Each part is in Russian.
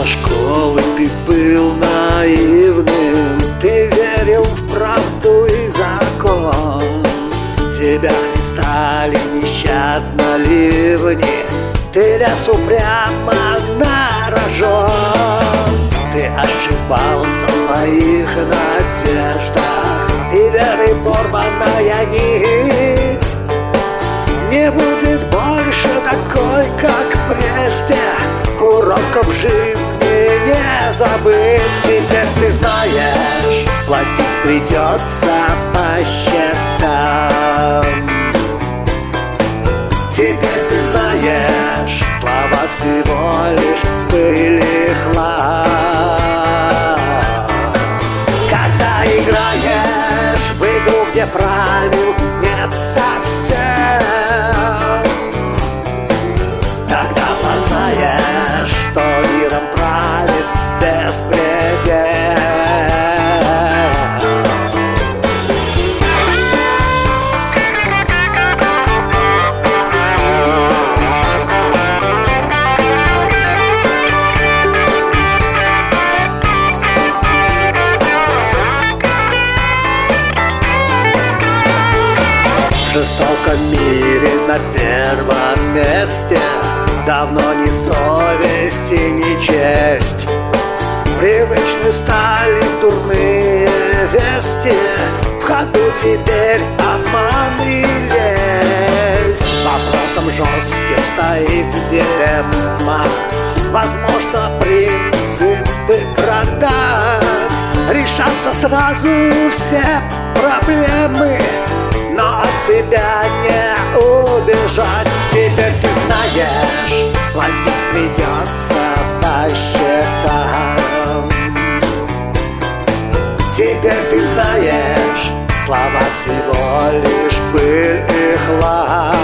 со школы ты был наивным, ты верил в правду и закон. Тебя листали нещадно ливни, ты лез упрямо на рожон. Ты ошибался в своих надеждах, и веры порванная нить не будет больше такой, как прежде. Уроков жизни не забыть. Теперь ты знаешь, платить придется по счетам. Теперь ты знаешь, слова всего лишь пыль и хлам. Когда играешь в игру, где правил нет совсем, тогда познаешь, что миром правит беспредел. В жестоком мире на первом месте давно ни совесть и ни честь. Привычны стали дурные вести, в ходу теперь обман и лесть. Вопросом жестким стоит дилемма: возможно, принципы продать, решаться сразу все проблемы, но от себя не убежать. Теперь ты знаешь, платить придется по счетам. Теперь ты знаешь, слова всего лишь пыль и хлам.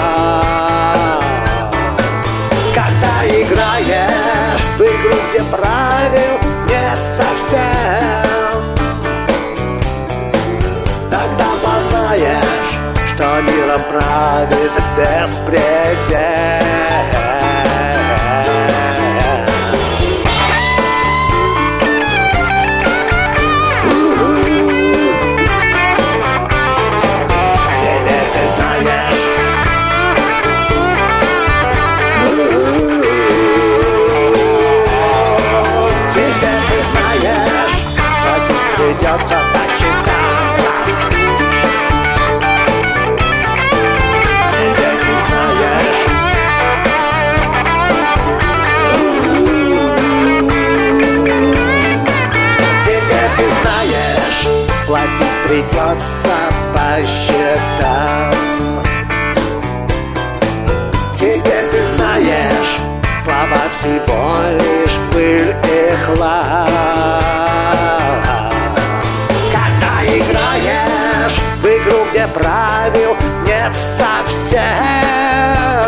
Когда играешь в игру, где правил нет совсем, тогда познаешь, что миром правит беспредел. Теперь ты знаешь, теперь ты знаешь, платить придется по счетам. Платить придется по счетам. Теперь ты знаешь, слова всего лишь пыль и хлам. Когда играешь в игру, где правил нет совсем,